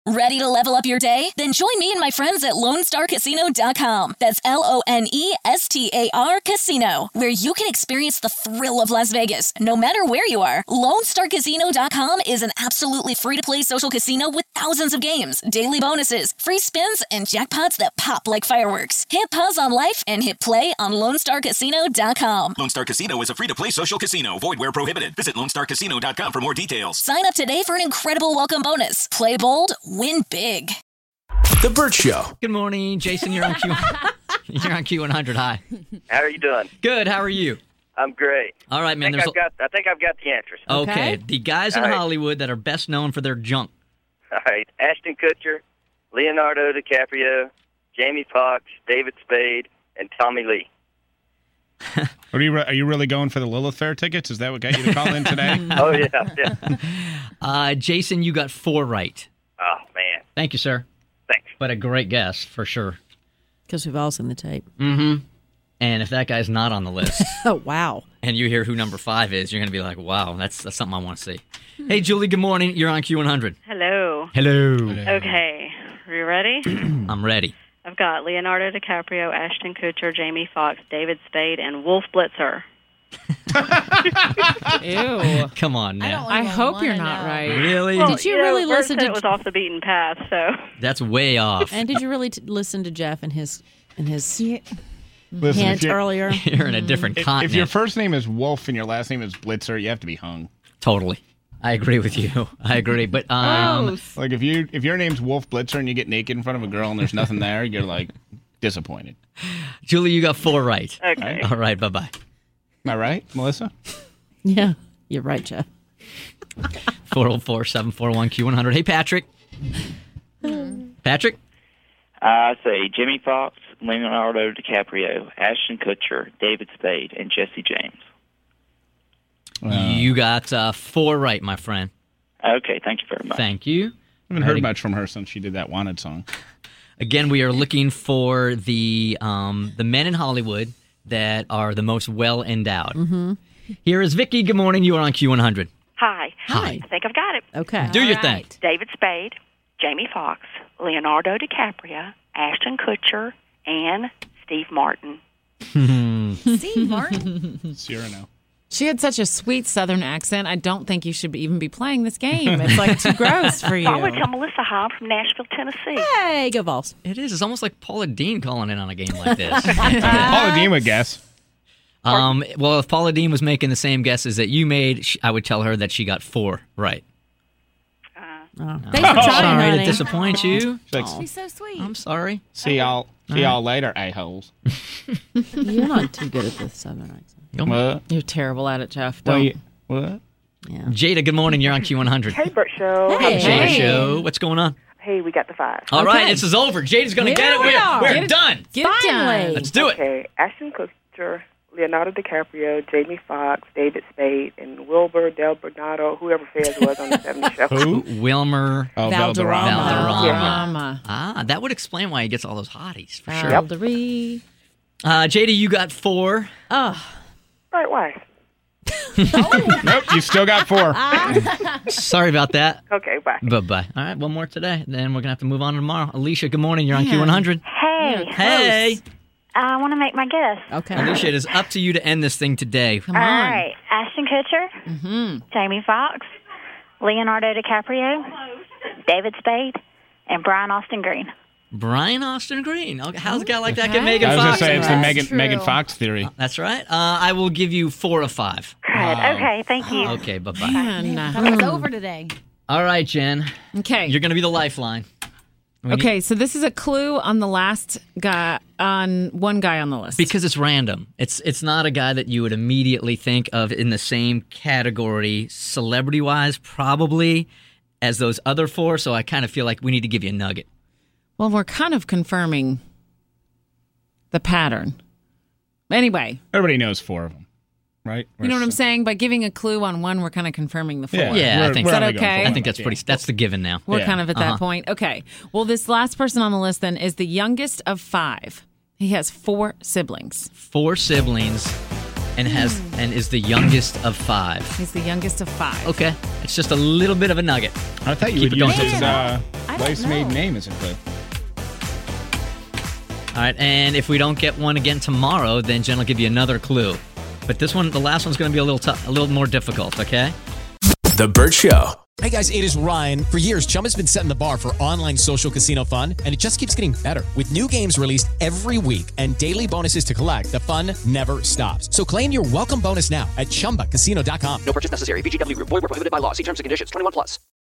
Ready to level up your day? Then join me and my friends at LoneStarCasino.com. That's LONESTAR Casino, where you can experience the thrill of Las Vegas, no matter where you are. LoneStarCasino.com is an absolutely free-to-play social casino with thousands of games, daily bonuses, free spins, and jackpots that pop like fireworks. Hit pause on life and hit play on LoneStarCasino.com. Lone Star Casino is a free-to-play social casino. Void where prohibited. Visit LoneStarCasino.com for more details. Sign up today for an incredible welcome bonus. Play bold, win big. The Burt Show. Good morning, Jason. You're on Q. You're on Q100. Hi. How are you doing? Good. How are you? I'm great. All right, man. I think I've got the answers. Okay. The guys in Hollywood that are best known for their junk. All right. Ashton Kutcher, Leonardo DiCaprio, Jamie Foxx, David Spade, and Tommy Lee. Are you really going for the Lilith Fair tickets? Is that what got you to call in today? Oh, yeah. Jason, you got 4 right. Oh, man. Thank you, sir. Thanks. But a great guess, for sure. Because we've all seen the tape. Mm-hmm. And if that guy's not on the list, Oh, wow. and you hear who number 5 is, you're going to be like, wow, that's something I want to see. Hey, Julie, good morning. You're on Q100. Hello. Hello. Okay. Are you ready? I'm ready. I've got Leonardo DiCaprio, Ashton Kutcher, Jamie Foxx, David Spade, and Wolf Blitzer. Ew. Come on now. I hope you're not right. Really? Well, Did you really Bert listen said to... it was off the beaten path, so. That's way off. And did you really listen to Jeff and his Listen, hint earlier? You're in a different continent. If your first name is Wolf and your last name is Blitzer, you have to be hung. Totally. I agree with you. I agree. But like if your name's Wolf Blitzer and you get naked in front of a girl and there's nothing there, you're like disappointed. Julie, you got 4 right. Okay. All right. Bye-bye. Am I right, Melissa? Yeah, you're right, Jeff. 404-741-Q100. Hey, Patrick. Patrick? I say Jimmy Foxx, Leonardo DiCaprio, Ashton Kutcher, David Spade, and Jesse James. You got 4 right, my friend. Okay, thank you very much. Thank you. I haven't heard much from her since she did that Wanted song. Again, we are looking for the men in Hollywood that are the most well-endowed. Mm-hmm. Here is Vicky. Good morning. You are on Q100. Hi. Hi. I think I've got it. Okay. Do your thing. David Spade, Jamie Foxx, Leonardo DiCaprio, Ashton Kutcher, and Steve Martin. Steve Martin? Cyrano. She had such a sweet Southern accent. I don't think you should even be playing this game. It's like too gross for you. I would tell Melissa hi. I'm from Nashville, Tennessee. Hey, go Vols. It is. It's almost like Paula Dean calling in on a game like this. Paula Dean would guess. Well, if Paula Dean was making the same guesses that you made, I would tell her that she got 4 right. Thanks for trying, Sorry honey. to disappoint you. She's so sweet. I'm sorry. See y'all later, a-holes. You're not too good at the Southern accent. What? You're terrible at it, Jeff. What? Don't. What? Yeah. Jada, good morning. You're on Q100. Hey, Burt Show. Hey. Jada Show. What's going on? Hey, we got the 5. All right, this is over. Jada's going to get it. We're done. Get it done. Let's do it. Okay, Ashton Kutcher, Leonardo DiCaprio, Jamie Foxx, David Spade, and Wilbur Del Bernardo, whoever Fez was on the 70s show. Who? Wilmer. Oh, Valderrama. Ah, that would explain why he gets all those hotties, for sure. Valderie. Jada, you got 4. Oh. Right, why? Nope, you still got 4. Sorry about that. Okay, bye. Bye-bye. All right, one more today. Then we're going to have to move on tomorrow. Alicia, good morning. You're on Q100. Hey. Hey. I want to make my guess. Okay. Alicia, it is up to you to end this thing today. Come on. All right. Ashton Kutcher, Jamie Foxx, Leonardo DiCaprio, David Spade, and Brian Austin Green. Brian Austin Green. Okay, how's a guy like that get Megan I was Fox? going to say, it's the True. Megan Fox theory. That's right. I will give you 4 of 5. Good. Okay, thank you. Okay, bye-bye. Man. It's over today. All right, Jen. Okay. You're going to be the lifeline. Okay, so this is a clue on the last guy, on one guy on the list. Because it's random. It's not a guy that you would immediately think of in the same category, celebrity-wise, probably, as those other 4, so I kind of feel like we need to give you a nugget. Well, we're kind of confirming the pattern. Anyway. Everybody knows 4 of them, right? You know what I'm saying? By giving a clue on one, we're kind of confirming the 4. Yeah, I think Is so. that okay? I think that's pretty. That's the given now. We're kind of at that point. Okay. Well, this last person on the list then is the youngest of 5. He has 4 siblings. 4 siblings. and is the youngest of 5. He's the youngest of 5. Okay. It's just a little bit of a nugget. I thought you Keep would it use going. his wife's maiden name as a clue. All right, and if we don't get one again tomorrow, then Jen will give you another clue. But the last one's going to be a little more difficult, okay? The Burt Show. Hey guys, it is Ryan. For years, Chumba's been setting the bar for online social casino fun, and it just keeps getting better. With new games released every week and daily bonuses to collect, the fun never stops. So claim your welcome bonus now at ChumbaCasino.com. No purchase necessary. VGW Group. Void where prohibited by law. See terms and conditions. 21+.